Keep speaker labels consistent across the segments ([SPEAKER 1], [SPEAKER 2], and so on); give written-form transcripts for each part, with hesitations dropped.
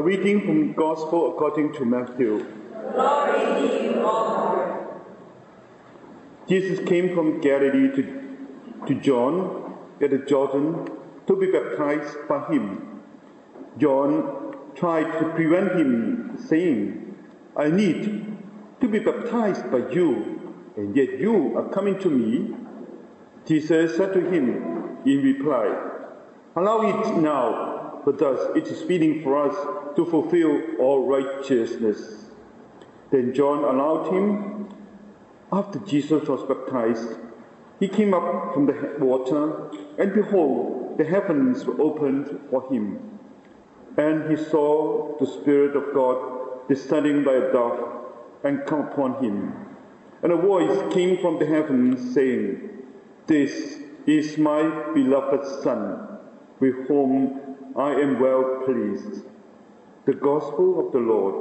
[SPEAKER 1] A reading from the Gospel according to Matthew.
[SPEAKER 2] Glory to you, O Lord.
[SPEAKER 1] Jesus came from Galilee to John at the Jordan to be baptized by him. John tried to prevent him, saying, "I need to be baptized by you, and yet you are coming to me." Jesus said to him in reply, "Allow it now, for thus it is fitting for us to fulfill all righteousness." Then John allowed him. After Jesus was baptized, he came up from the water, and behold, the heavens were opened for him. And he saw the Spirit of God descending like a dove and come upon him. And a voice came from the heavens saying, "This is my beloved Son, with whom I am well pleased." The Gospel of the Lord.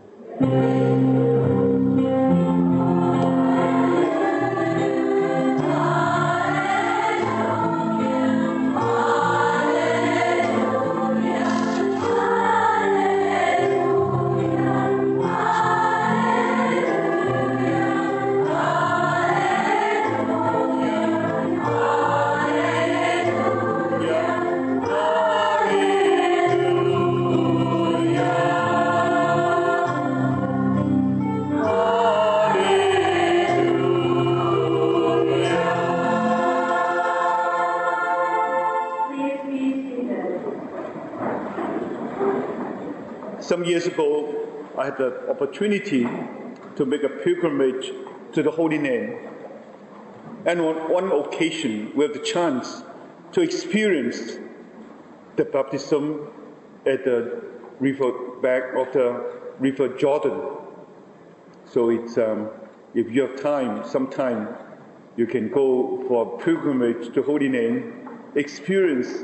[SPEAKER 1] Some years ago, I had the opportunity to make a pilgrimage to the Holy Land. And on one occasion, we had the chance to experience the baptism at the river back of the River Jordan. So it's if you have time, sometime, you can go for a pilgrimage to Holy Land, experience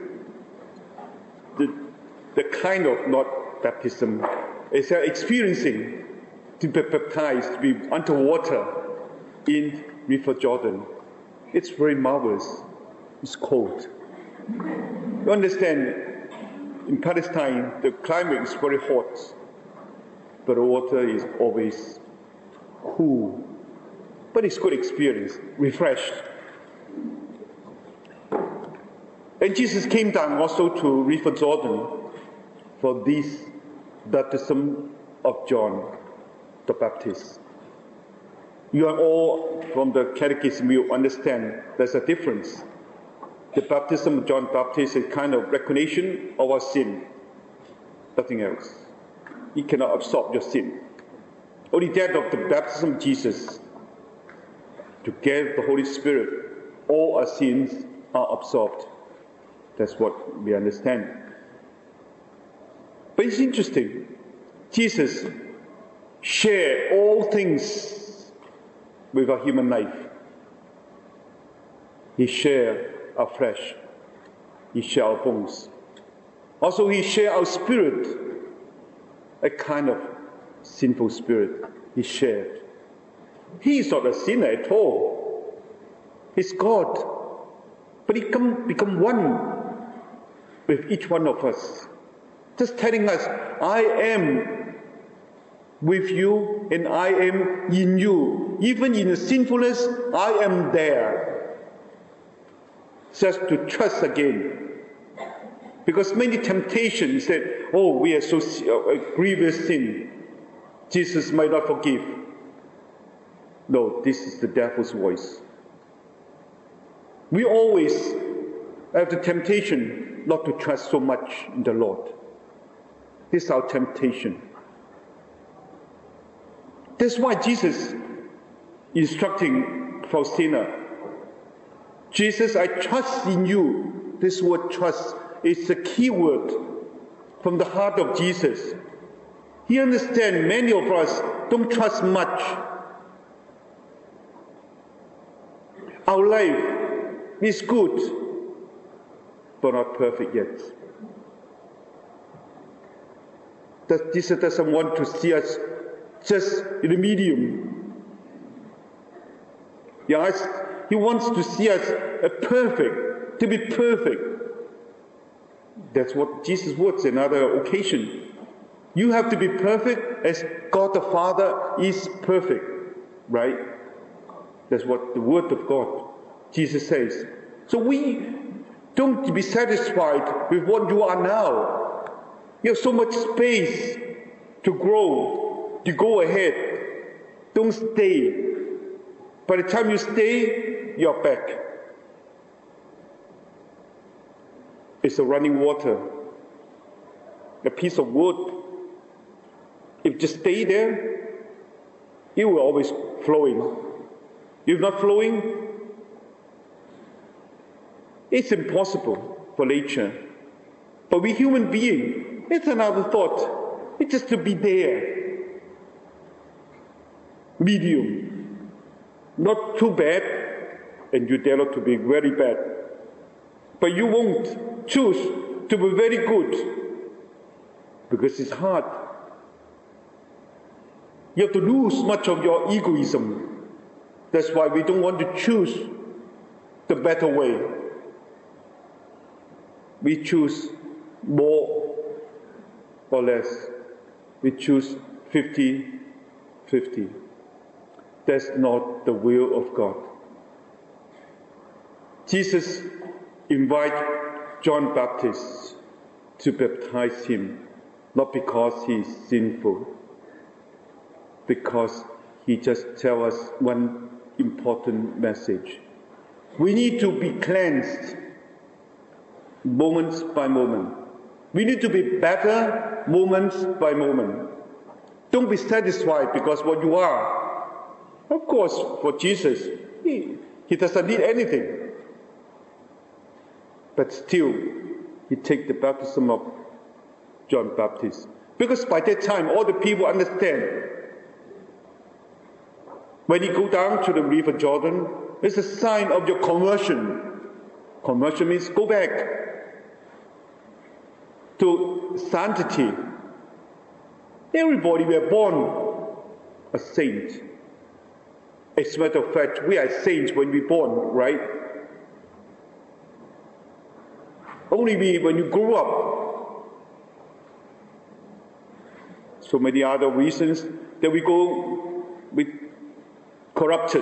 [SPEAKER 1] the kind of not baptism, is experiencing to be baptized, to be underwater in River Jordan. It's very marvelous. It's cold. You understand, in Palestine, the climate is very hot, but the water is always cool. But it's good experience, refreshed. And Jesus came down also to River Jordan for this baptism of John the Baptist. You are all from the Catechism, you understand there's a difference. The baptism of John the Baptist is kind of recognition of our sin, nothing else. He cannot absorb your sin. Only that of the baptism of Jesus, to give the Holy Spirit, all our sins are absorbed. That's what we understand. But it's interesting. Jesus shared all things with our human life. He shared our flesh. He shared our bones. Also, he shared our spirit, a kind of sinful spirit. He shared. He is not a sinner at all. He's God. But he become one with each one of us. Just telling us, I am with you and I am in you. Even in the sinfulness, I am there. Just to trust again. Because many temptations said, oh, we are so grievous sin. Jesus might not forgive. No, this is the devil's voice. We always have the temptation not to trust so much in the Lord. This is our temptation. That's why Jesus instructing Faustina, Jesus, I trust in you. This word trust is the key word from the heart of Jesus. He understands many of us don't trust much. Our life is good, but not perfect yet. That Jesus doesn't want to see us just in the medium. Yes, he wants to see us perfect, to be perfect. That's what Jesus wants another occasion. You have to be perfect as God the Father is perfect, right? That's what the Word of God, Jesus says. So we don't be satisfied with what you are now. You have so much space to grow, to go ahead. Don't stay. By the time you stay, you're back. It's a running water, a piece of wood. If you just stay there, it will always flowing. If not flowing, it's impossible for nature. But we human beings, it's another thought. It's just to be there. Medium. Not too bad, and you dare not to be very bad. But you won't choose to be very good, because it's hard. You have to lose much of your egoism. That's why we don't want to choose the better way. We choose more or less. We choose 50-50. That's not the will of God. Jesus invited John Baptist to baptize him, not because he is sinful, because he just tells us one important message. We need to be cleansed moments by moment. We need to be better moments by moment. Don't be satisfied because what you are. Of course, for Jesus, he doesn't need anything. But still, he takes the baptism of John Baptist. Because by that time, all the people understand. When you go down to the river Jordan, it's a sign of your conversion. Conversion means go back to sanctity. Everybody were born a saint. As a matter of fact, we are saints when we're born, right? Only when you grow up. So many other reasons that we go with corrupted.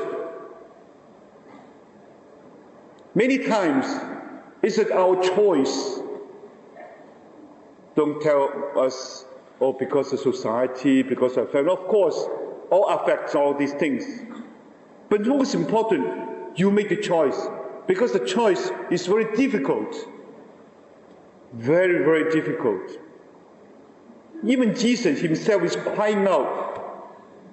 [SPEAKER 1] Many times, it's our choice. Don't tell us, oh, because of society, because of family. Of course, all affects all these things. But most important, you make the choice. Because the choice is very difficult. Very, very difficult. Even Jesus himself is crying out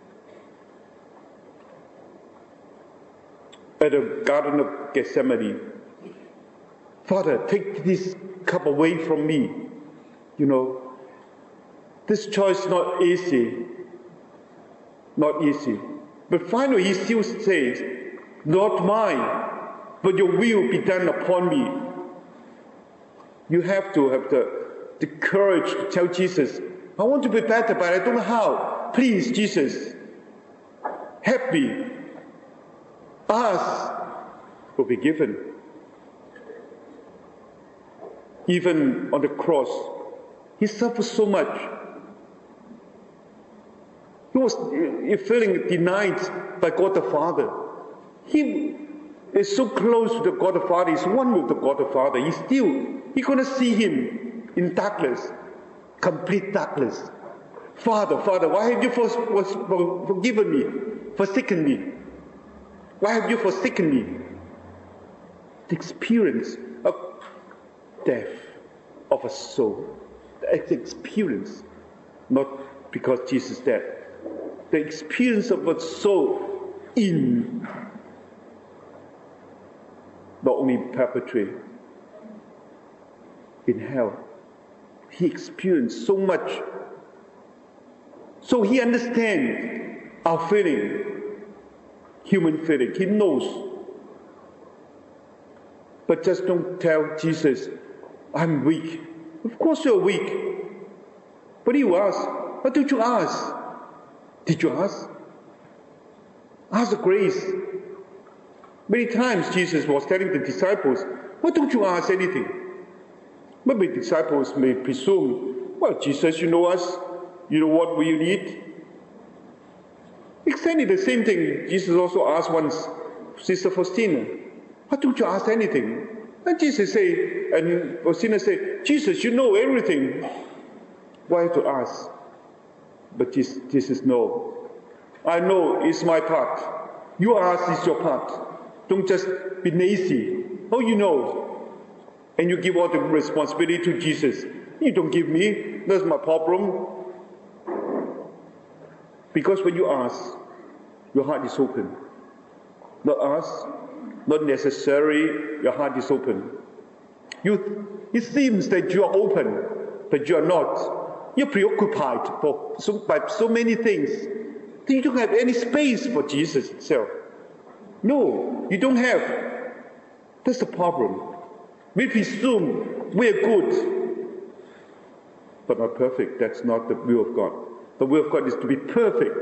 [SPEAKER 1] at the Garden of Gethsemane. Father, take this cup away from me. You know, this choice is not easy. Not easy. But finally he still says, not mine, but your will be done upon me. You have to have the courage to tell Jesus, I want to be better, but I don't know how. Please, Jesus, help me. Ask, will be given. Even on the cross, he suffered so much. He was feeling denied by God the Father. He is so close to the God the Father. He's one with the God the Father. He couldn't see him in darkness, complete darkness. Father, why have you forgiven me, forsaken me? Why have you forsaken me? The experience of death of a soul. The experience, not because Jesus died. The experience of a soul in, not only perpetuate, in hell. He experienced so much. So he understands our feeling, human feeling. He knows. But just don't tell Jesus, I'm weak. Of course you're weak. But you ask, why don't you ask? Did you ask? Ask the grace. Many times Jesus was telling the disciples, why don't you ask anything? Maybe disciples may presume, well, Jesus, you know us. You know what will you need? Exactly the same thing Jesus also asked once Sister Faustina. Why don't you ask anything? And Jesus say, and Faustina say, Jesus, you know everything. Why to ask? But Jesus, no. I know it's my part. You ask is your part. Don't just be lazy. Oh, you know. And you give all the responsibility to Jesus. You don't give me. That's my problem. Because when you ask, your heart is open. Not ask, not necessary, your heart is open. It seems that you are open, but you are not. You're preoccupied by so many things. You don't have any space for Jesus itself. No, you don't have. That's the problem. We presume we're good, but not perfect. That's not the will of God. The will of God is to be perfect.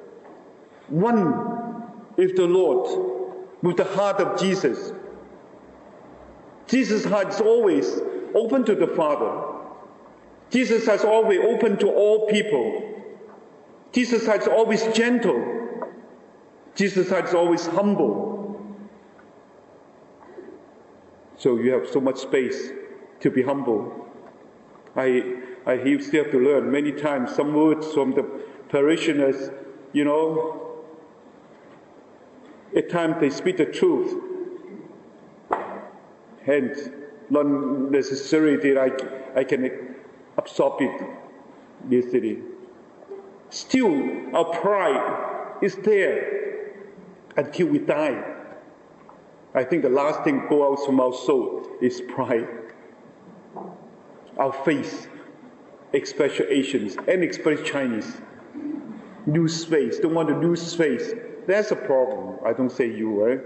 [SPEAKER 1] One is the Lord with the heart of Jesus. Jesus' heart is always open to the Father. Jesus has always open to all people. Jesus' heart is always gentle. Jesus' heart is always humble. So you have so much space to be humble. I still have to learn many times some words from the parishioners, you know. At times they speak the truth. Hence, not necessarily that I can absorb it easily. Still, our pride is there until we die. I think the last thing go out from our soul is pride. Our faith, especially Asians and especially Chinese, lose space. Don't want to lose space. That's a problem. I don't say you, right?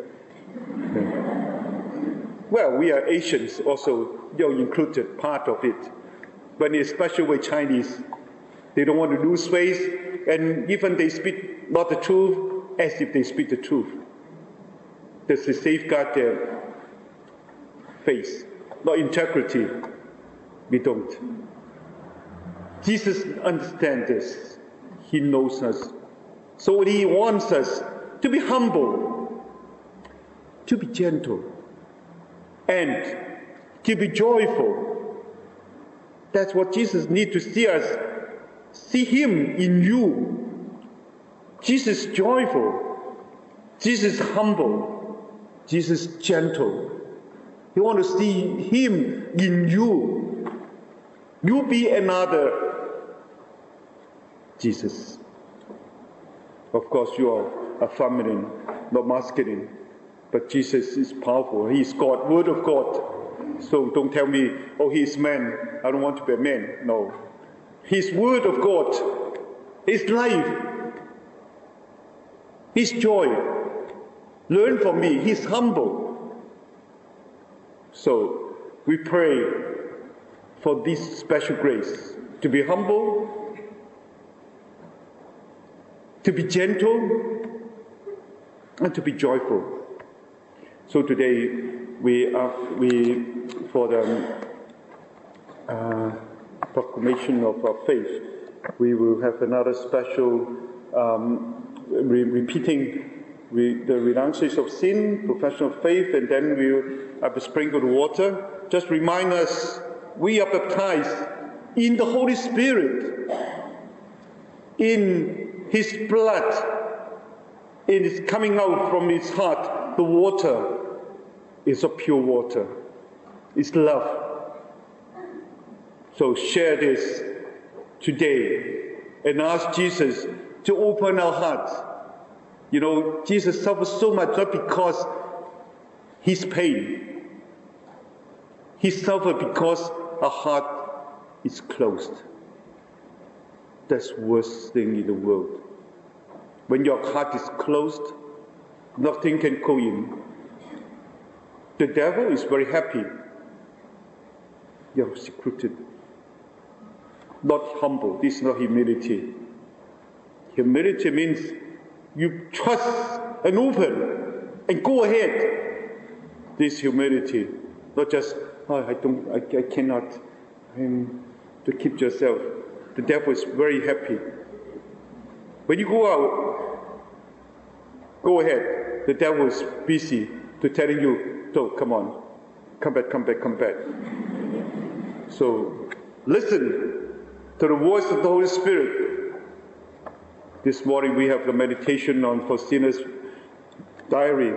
[SPEAKER 1] Well, we are Asians also, included, part of it. But especially with Chinese, they don't want to lose space, and even they speak not the truth, as if they speak the truth. That's to safeguard their faith, not integrity. We don't. Jesus understands this. He knows us. So He wants us to be humble, to be gentle, and to be joyful. That's what Jesus needs to see us. See Him in you. Jesus joyful. Jesus humble. Jesus gentle. You want to see Him in you. You be another Jesus. Of course, you are a feminine, not masculine. But Jesus is powerful. He is God, Word of God. So don't tell me, oh, He is man. I don't want to be a man. No. His Word of God. His life. His joy. Learn from me. He's humble. So we pray for this special grace. To be humble. To be gentle. And to be joyful. So today, for the proclamation of our faith, we will have another special repeating the renouncing of sin, profession of faith, and then we'll have a sprinkle of water. Just remind us, we are baptized in the Holy Spirit, in His blood, it is coming out from His heart. The water is a pure water. It's love. So share this today and ask Jesus to open our hearts. You know, Jesus suffered so much not because His pain. He suffered because our heart is closed. That's the worst thing in the world. When your heart is closed, nothing can go in. The devil is very happy. You are secluded. Not humble. This is not humility. Humility means you trust and open and go ahead. This humility, not just I cannot. To keep yourself. the devil is very happy. When you go out, go ahead. The devil is busy to telling you, so come on, come back. So listen to the voice of the Holy Spirit. This morning we have the meditation on Faustina's diary.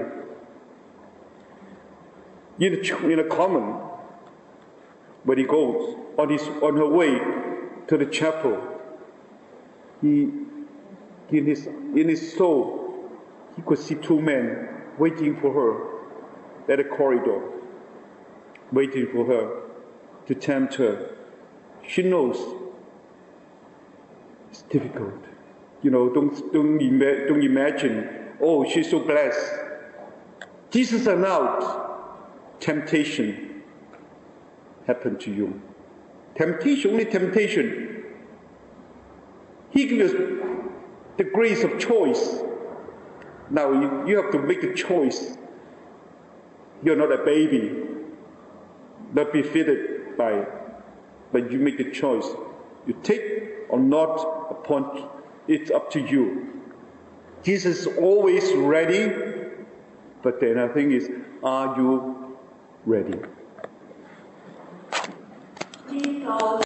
[SPEAKER 1] In a common, when he goes on her way to the chapel, in his soul, he could see two men waiting for her at a corridor, waiting for her to tempt her. She knows it's difficult. Don't imagine, oh, she's so blessed. Jesus announced, temptation happened to you. Temptation, only temptation. He gives us the grace of choice. Now you have to make a choice. You're not a baby, not befitted by it, but you make a choice. You take or not upon, it's up to you. Jesus is always ready, but then the thing is, are you ready?